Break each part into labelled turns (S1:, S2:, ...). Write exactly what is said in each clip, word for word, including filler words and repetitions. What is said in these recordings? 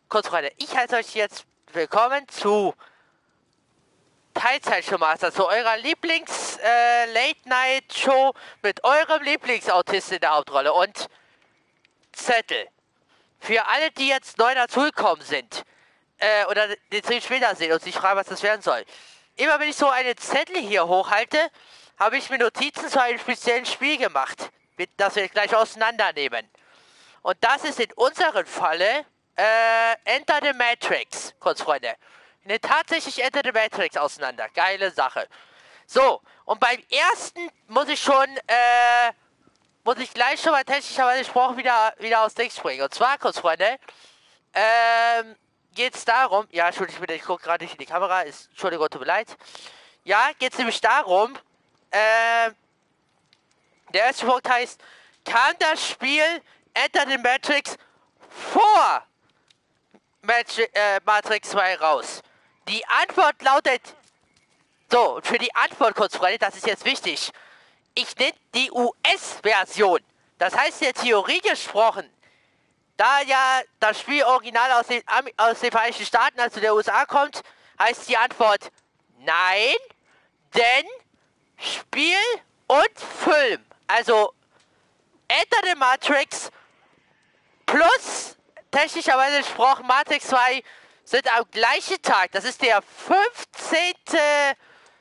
S1: kurz Freunde, ich heiße euch jetzt willkommen zu Teilzeitshowmaster, zu eurer Lieblings-Late-Night-Show mit eurem Lieblingsautisten in der Hauptrolle. Und Zettel. Für alle, die jetzt neu dazugekommen sind, äh, oder den Stream später sehen und sich fragen, was das werden soll. Immer wenn ich so eine Zettel hier hochhalte, habe ich mir Notizen zu einem speziellen Spiel gemacht, das wir gleich auseinandernehmen. Und das ist in unserem Falle äh, Enter the Matrix, kurz Freunde. Wir nehmen tatsächlich Enter the Matrix auseinander. Geile Sache. So, und beim ersten muss ich schon, äh, muss ich gleich schon mal technischerweise gesprochen wieder, wieder aus Dings springen. Und zwar, kurz Freunde, ähm, geht es darum, ja, Entschuldigung, ich gucke gerade nicht in die Kamera, ist, Entschuldigung, tut mir leid. Ja, geht es nämlich darum, äh, der erste Punkt heißt, kam das Spiel Enter the Matrix vor Matri äh, Matrix zwei raus? Die Antwort lautet, so, und für die Antwort kurz, Freunde, das ist jetzt wichtig, ich nenne die U S-Version, das heißt in der Theorie gesprochen, da ja das Spiel original aus den, aus den Vereinigten Staaten, also der U S A kommt, heißt die Antwort nein, denn Spiel und Film, also Enter the Matrix plus technischerweise gesprochen Matrix zwei sind am gleichen Tag, das ist der fünfzehnte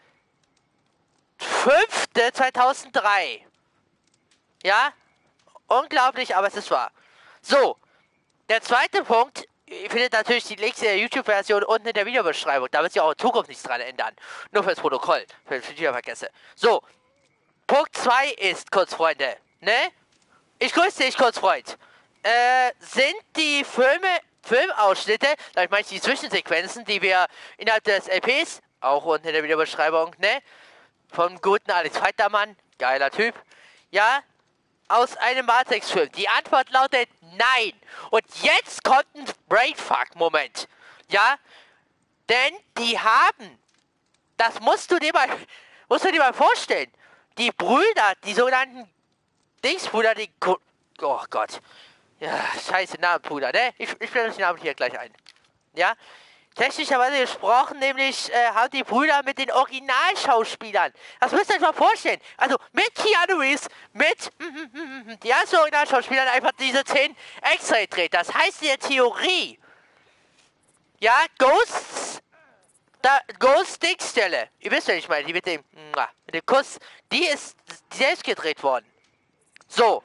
S1: fünfte zweitausenddrei. Ja? Unglaublich, aber es ist wahr. So, der zweite Punkt, ihr findet natürlich die Links in der YouTube-Version unten in der Videobeschreibung. Da wird sich auch in Zukunft nichts dran ändern. Nur fürs Protokoll, wenn ich wieder vergesse. So, Punkt zwei ist, kurz Freunde, ne? Ich grüße dich, kurz Freund. Äh, sind die Filme, Filmausschnitte, da ich meine die Zwischensequenzen, die wir innerhalb des L Ps, auch unten in der Videobeschreibung, ne? Vom guten Alex Feitermann, geiler Typ, ja, aus einem Matrix-Film. Die Antwort lautet nein. Und jetzt kommt ein Brainfuck-Moment, ja, denn die haben, das musst du dir mal, musst du dir mal vorstellen, die Brüder, die sogenannten Dingsbrüder, die, oh Gott, ja, scheiße Namenbrüder, ne, ich, ich blende euch den Namen hier gleich ein, ja, technischerweise gesprochen, nämlich äh, haben die Brüder mit den Originalschauspielern. Das müsst ihr euch mal vorstellen. Also mit Keanu Reeves, mit die ganzen Originalschauspielern einfach diese zehn extra gedreht. Das heißt in der Theorie, ja, Ghosts, da, Ghost Dickstelle, ihr wisst ja nicht mal, die mit dem, mit dem Kuss, die ist selbst gedreht worden. So.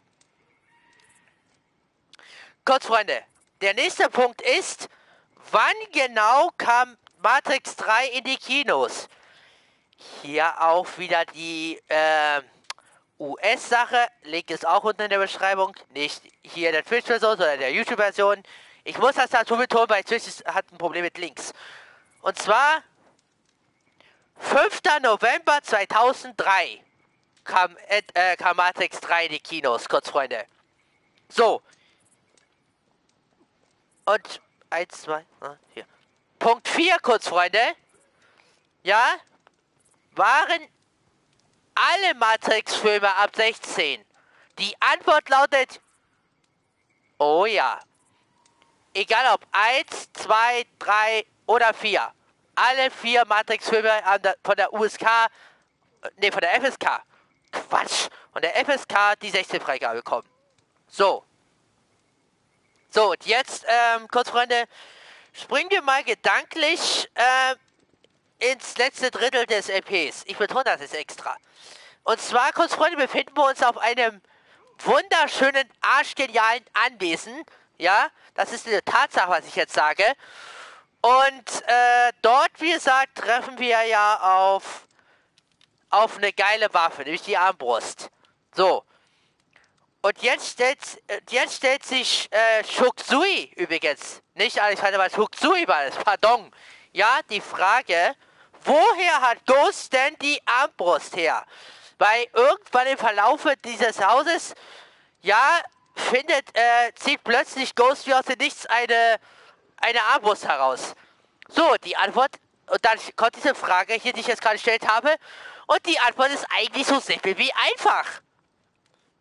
S1: Kurz, Freunde. Der nächste Punkt ist, wann genau kam Matrix drei in die Kinos? Hier auch wieder die äh, U S-Sache. Link ist auch unten in der Beschreibung. Nicht hier in der Twitch-Version, sondern in der YouTube-Version. Ich muss das dazu betonen, weil Twitch hat ein Problem mit Links. Und zwar fünfter November zweitausenddrei kam, äh, kam Matrix drei in die Kinos. Kurz, Freunde. So. Und eins, zwei, vier. Punkt vier, kurz, Freunde. Ja, waren alle Matrix-Filme ab sechzehn? Die Antwort lautet, oh ja. Egal ob eins, zwei, drei oder vier. Alle vier Matrix-Filme von der U S K, ne, von der F S K. Quatsch. Von der F S K die sechzehn-Freigabe bekommen. So. So, und jetzt, ähm, kurz, Freunde, springen wir mal gedanklich äh, ins letzte Drittel des L Ps. Ich betone das jetzt extra. Und zwar, kurz, Freunde, befinden wir uns auf einem wunderschönen, arschgenialen Anwesen. Ja, das ist eine Tatsache, was ich jetzt sage. Und äh, dort, wie gesagt, treffen wir ja auf, auf eine geile Waffe, nämlich die Armbrust. So. Und jetzt stellt, jetzt stellt sich äh, Shuk Tsui übrigens, nicht Alexander, aber Shuk Tsui war es, pardon. Ja, die Frage, woher hat Ghost denn die Armbrust her? Weil irgendwann im Verlaufe dieses Hauses, ja, findet, äh, zieht plötzlich Ghost wie aus dem Nichts eine, eine Armbrust heraus. So, die Antwort, und dann kommt diese Frage hier, die ich jetzt gerade gestellt habe, und die Antwort ist eigentlich so simpel wie einfach.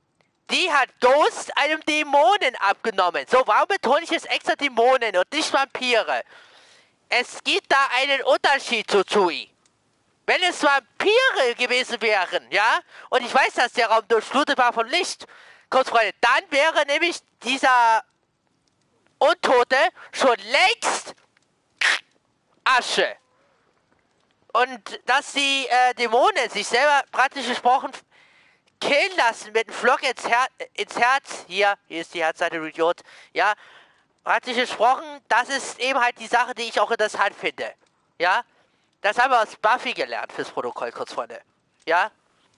S1: die hat Ghost einem Dämonen abgenommen. So, warum betone ich jetzt extra Dämonen und nicht Vampire? Es gibt da einen Unterschied zu Tsui. Wenn es Vampire gewesen wären, ja, und ich weiß, dass der Raum durchflutet war von Licht, kurz Freunde, dann wäre nämlich dieser Untote schon längst Asche. Und dass die äh, Dämonen sich selber praktisch gesprochen killen lassen mit einem Flock ins, Her ins Herz, hier, hier ist die Herzseite, du Idiot, ja, praktisch gesprochen, das ist eben halt die Sache, die ich auch interessant finde, ja. Das haben wir aus Buffy gelernt fürs Protokoll, kurz Freunde. Ja?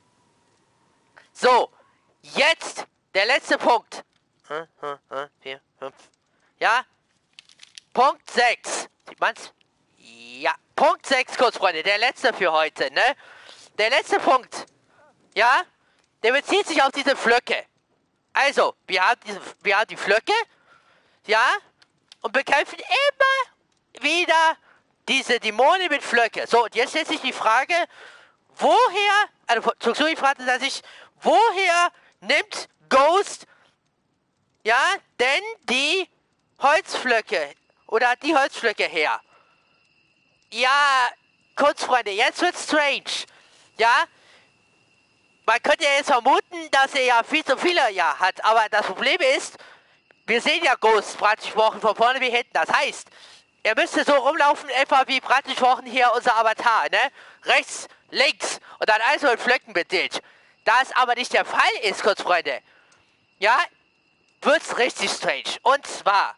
S1: So, jetzt der letzte Punkt. Hm, hm, hm, vier, fünf. Ja? Punkt sechs. Sieht man's? Ja. Punkt sechs, kurz Freunde. Der letzte für heute, ne? Der letzte Punkt. Ja? Der bezieht sich auf diese Flöcke. Also, wir haben, diese, wir haben die Flöcke. Ja? Und bekämpfen immer wieder diese Dämonen mit Flöcke. So, und jetzt stellt sich die Frage, woher, also Tsui fragte er sich, woher nimmt Ghost, ja, denn die Holzflöcke, oder die Holzflöcke her? Ja, kurz, Freunde, jetzt wird's strange. Ja, man könnte ja jetzt vermuten, dass er ja viel zu viele ja hat, aber das Problem ist, wir sehen ja Ghost praktisch Wochen von vorne wie hinten. Das heißt, er müsste so rumlaufen, etwa wie praktisch Wochen hier unser Avatar, ne? Rechts, links und dann alles mit Flöcken bedient. Da es aber nicht der Fall ist, kurz Freunde, ja, wird's richtig strange. Und zwar,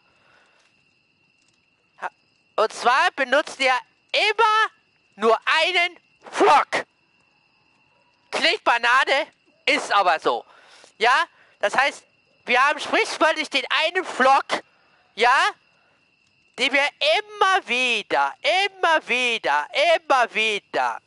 S1: und zwar benutzt er immer nur einen Flock. Klingt Banane, ist aber so. Ja, das heißt, wir haben sprichwörtlich den einen Flock, ja, den wir immer wieder, immer wieder, immer wieder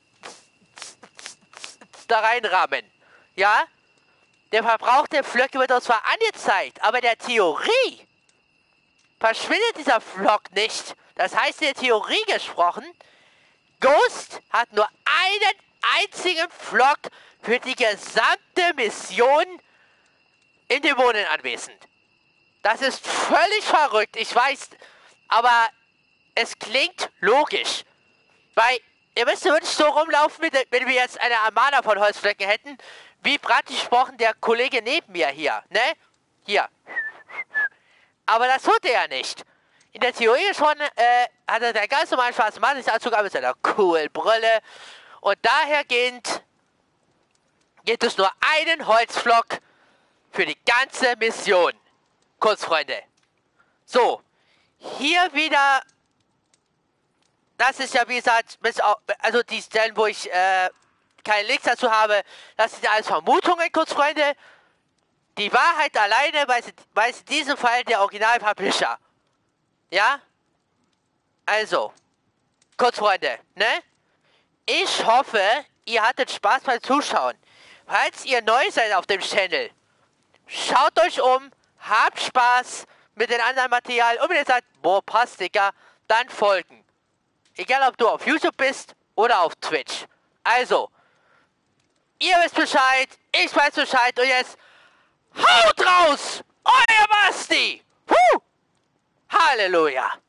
S1: da reinrammen. Ja? Der Verbrauch der Flöcke wird uns zwar angezeigt, aber in der Theorie verschwindet dieser Flock nicht. Das heißt, in der Theorie gesprochen, Ghost hat nur einen einzigen Flock für die gesamte Mission im Dämonenanwesend. Das ist völlig verrückt, ich weiß, aber es klingt logisch. Weil ihr müsst wirklich so rumlaufen, wenn wir jetzt eine Armada von Holzflecken hätten, wie praktisch gesprochen der Kollege neben mir hier, ne? Hier. Aber das tut er ja nicht. In der Theorie schon äh, hat er den ganz normalen schwarzen Mantelanzug an mit seiner coolen Brille. Und dahergehend gibt es nur einen Holzflock für die ganze Mission. Kurz, Freunde. So, hier wieder, das ist ja wie gesagt, also die Stellen, wo ich äh, keine Links dazu habe, das sind alles Vermutungen, kurz, Freunde. Die Wahrheit alleine weiß, weiß in diesem Fall der Original-Publisher. Ja? Also, kurz, Freunde, ne? Ich hoffe, ihr hattet Spaß beim Zuschauen. Falls ihr neu seid auf dem Channel, schaut euch um, habt Spaß mit den anderen Materialien und wenn ihr sagt, boah, passt, Digga, dann folgen. Egal, ob du auf YouTube bist oder auf Twitch. Also, ihr wisst Bescheid, ich weiß Bescheid und jetzt haut raus! Euer Basti! Huh! Halleluja!